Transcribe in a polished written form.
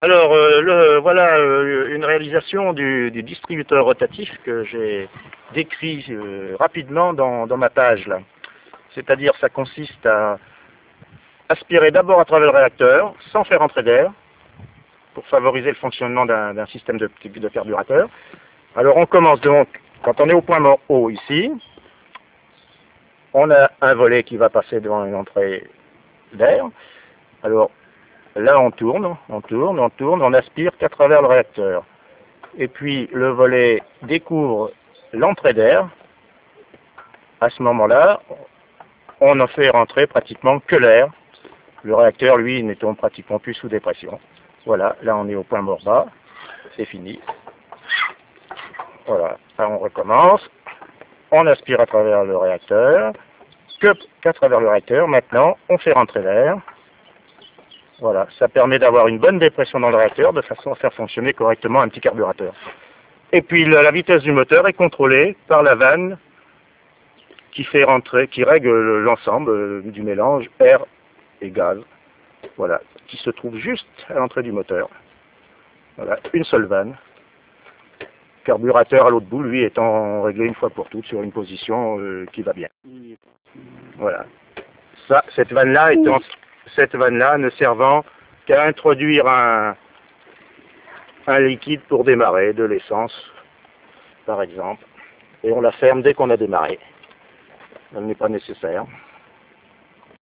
Alors, voilà une réalisation du distributeur rotatif que j'ai décrit rapidement dans ma page là. C'est-à-dire, ça consiste à aspirer d'abord à travers le réacteur, sans faire entrer d'air, pour favoriser le fonctionnement d'un système de carburateur. Alors, on commence donc, quand on est au point mort haut ici, on a un volet qui va passer devant une entrée d'air. Alors, là, on tourne, on aspire qu'à travers le réacteur. Et puis, le volet découvre l'entrée d'air. À ce moment-là, on en fait rentrer pratiquement que l'air. Le réacteur, lui, n'étant pratiquement plus sous dépression. Voilà, là, on est au point mort bas. C'est fini. Voilà, là, on recommence. On aspire à travers le réacteur. Qu'à travers le réacteur, maintenant, on fait rentrer l'air. Voilà, ça permet d'avoir une bonne dépression dans le réacteur de façon à faire fonctionner correctement un petit carburateur. Et puis la vitesse du moteur est contrôlée par la vanne qui fait rentrer, qui règle l'ensemble du mélange air et gaz. Voilà, qui se trouve juste à l'entrée du moteur. Voilà, une seule vanne. Carburateur à l'autre bout, lui, étant réglé une fois pour toutes sur une position qui va bien. Voilà. Ça, cette vanne-là ne servant qu'à introduire un liquide pour démarrer, de l'essence, par exemple. Et on la ferme dès qu'on a démarré. Elle n'est pas nécessaire.